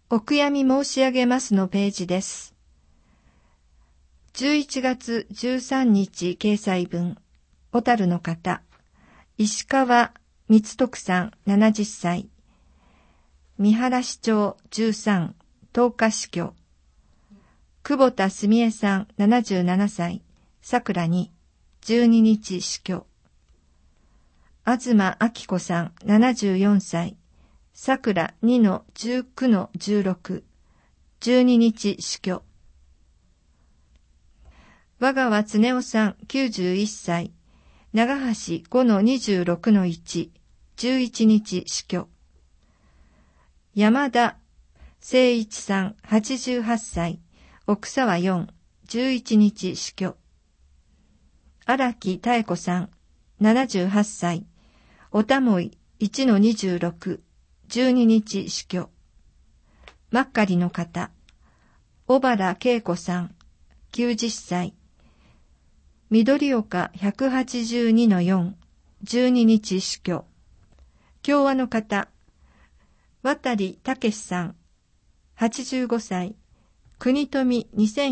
お悔やみ申し上げますのページです。11月13日掲載分、小樽の方、石川光徳さん70歳、三原市長13、10日死去、久保田澄江さん77歳、桜に12日死去、東明子さん74歳、桜2の19の16、12日死去。和川恒夫さん91歳、長橋5の26の1、11日死去。山田誠一さん88歳、奥沢4、11日死去。荒木妙子さん78歳、おたもい1の26、12日死去。まっかりの方、小原恵子さん90歳、緑岡182の4、12日死去。共和の方、渡武さん85歳、国富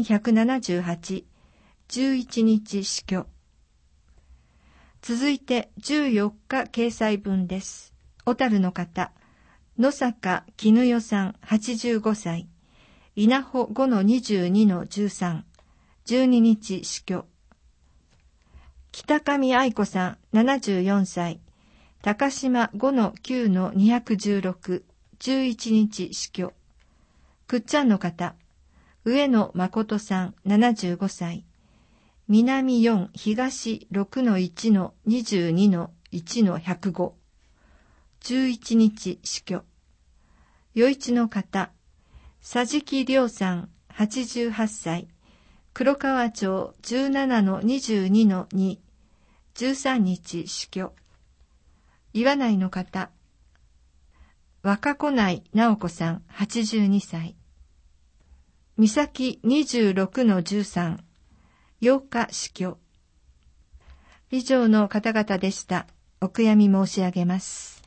2178、11日死去。続いて14日掲載分です。小樽の方、野坂絹代さん85歳、稲穂5の22の13、12日死去。北上愛子さん74歳、高島5の9の216、11日死去。くっちゃんの方、上野誠さん75歳、南4東6の1の22の1の105、11日死去。余市の方、佐治木亮さん88歳、黒川町17の22の2、13日死去。岩内の方、若子内直子さん82歳、三崎26の13、8日死去。以上の方々でした。お悔やみ申し上げます。